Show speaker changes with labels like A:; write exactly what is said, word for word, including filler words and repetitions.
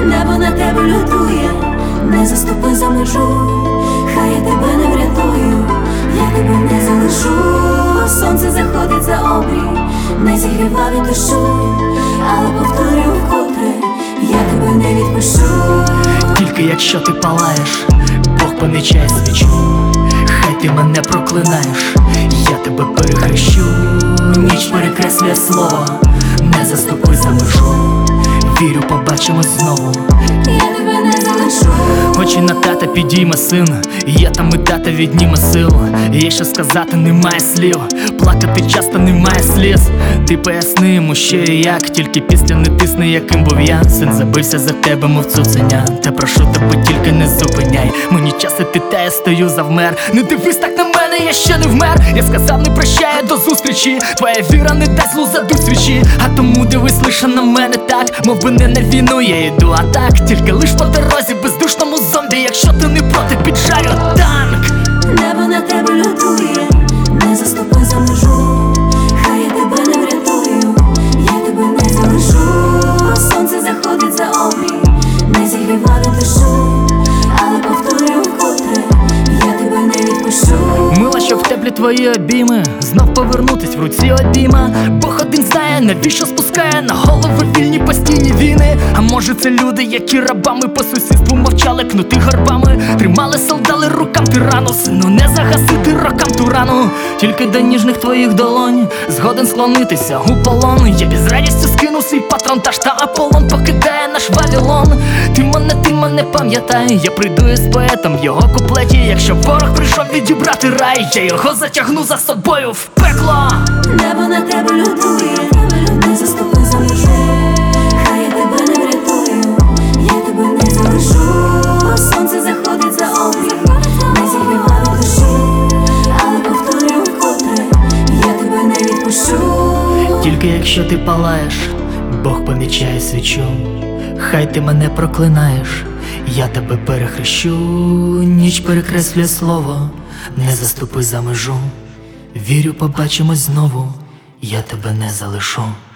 A: Небо на тебе лютує, не заступи за межу, хай я тебе не врятую, я тебе не залишу. Сонце заходить за обрій, не зігріва від дощу, але повторюю вкотре, я тебе не відпущу.
B: Тільки якщо ти палаєш, Бог помічає свічу. Хай ти мене проклинаєш, я тебе перехрещу. Ніч перекреслює слово, не заступи за межу. Вірю, побачимось знову,
A: я тебе не залишу.
B: очі на тата підійме син, я там і тата відніме сил. Є що сказати, немає слів, плакати часто немає сліз. Ти поясни йому, що і як, тільки після не тисни, яким був я. Син забився за тебе, мов цуценя, та прошу тебе, тільки не зупиняй. Мені час іти, та я стою завмер. Не дивись так на мене, я ще не вмер. Я сказав, не прощаю, до зустрічі. Твоя віра не дасть злу, задуть свічі. А тому дивись лише на мене так, мов би не на війну я йду, а так тільки лиш по дорозі, бездушному зомбі. Якщо ти не проти, піджарю танк.
A: Небо на тебе лютує, не заступи за межу, хай я тебе не врятую, я тебе не залишу. Сонце заходить за обрій, не зігріва від дощу, але повторюю вкотре, я тебе не відпущу.
B: Мила, що в теплі твої обійми, знов повернутись в руці обійма. Бог один знає, навіщо спускає на голови вільні постійні війни. А може це люди, які рабами по сусідству мовчали, кнути горбами, тримали солдали рукам тирану. Сину, не загасити рокам ту рану. Тільки до ніжних твоїх долонь згоден склонитися у полон. Я без радістю скину свій патронтаж, та Аполлон покидає наш Вавилон. Ти мене, ти мене пам'ятай, я прийду із поетом в його куплеті. Якщо ворог прийшов відібрати рай, я його затягну за собою в пекло.
A: Небо на тебе лютує, не заступи за межу, хай я тебе не врятую, я тебе не залишу. Сонце заходить за обрій, не зігріва від дощу, але повторюю вкотре, я тебе не відпущу.
B: Тільки якщо ти палаєш, Бог помічає свічу. Хай ти мене проклинаєш, я тебе перехрещу. Ніч перекреслює слово, не заступи за межу. Вірю, побачимось знову, я тебе не залишу.